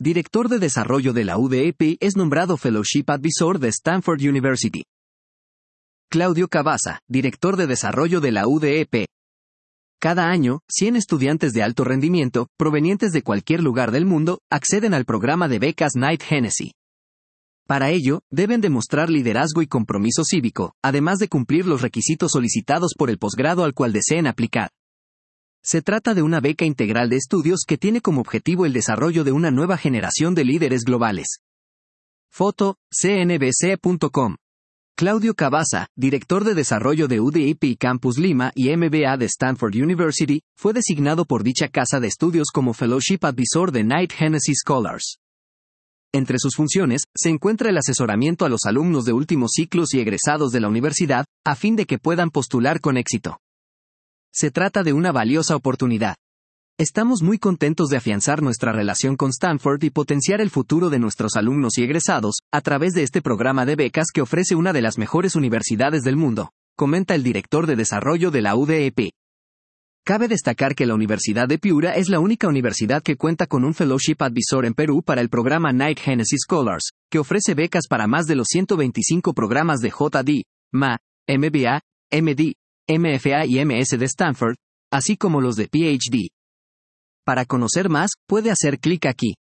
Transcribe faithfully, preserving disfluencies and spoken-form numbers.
director de desarrollo de la U D E P, es nombrado Fellowship Advisor de Stanford University. Claudio Cavazza, director de desarrollo de la U D E P. Cada año, cien estudiantes de alto rendimiento, provenientes de cualquier lugar del mundo, acceden al programa de becas Knight Hennessy. Para ello, deben demostrar liderazgo y compromiso cívico, además de cumplir los requisitos solicitados por el posgrado al cual deseen aplicar. Se trata de una beca integral de estudios que tiene como objetivo el desarrollo de una nueva generación de líderes globales. Foto, C N B C punto com. Claudio Cavazza, director de desarrollo de U D E P Campus Lima y M B A de Stanford University, fue designado por dicha casa de estudios como Fellowship Advisor de Knight Hennessy Scholars. Entre sus funciones, se encuentra el asesoramiento a los alumnos de últimos ciclos y egresados de la universidad, a fin de que puedan postular con éxito. Se trata de una valiosa oportunidad. Estamos muy contentos de afianzar nuestra relación con Stanford y potenciar el futuro de nuestros alumnos y egresados, a través de este programa de becas que ofrece una de las mejores universidades del mundo, comenta el director de desarrollo de la U D E P. Cabe destacar que la Universidad de Piura es la única universidad que cuenta con un Fellowship Advisor en Perú para el programa Knight Hennessy Scholars, que ofrece becas para más de los ciento veinticinco programas de J D, M A, M B A, M D, M F A y M S de Stanford, así como los de P H D. Para conocer más, puede hacer clic aquí.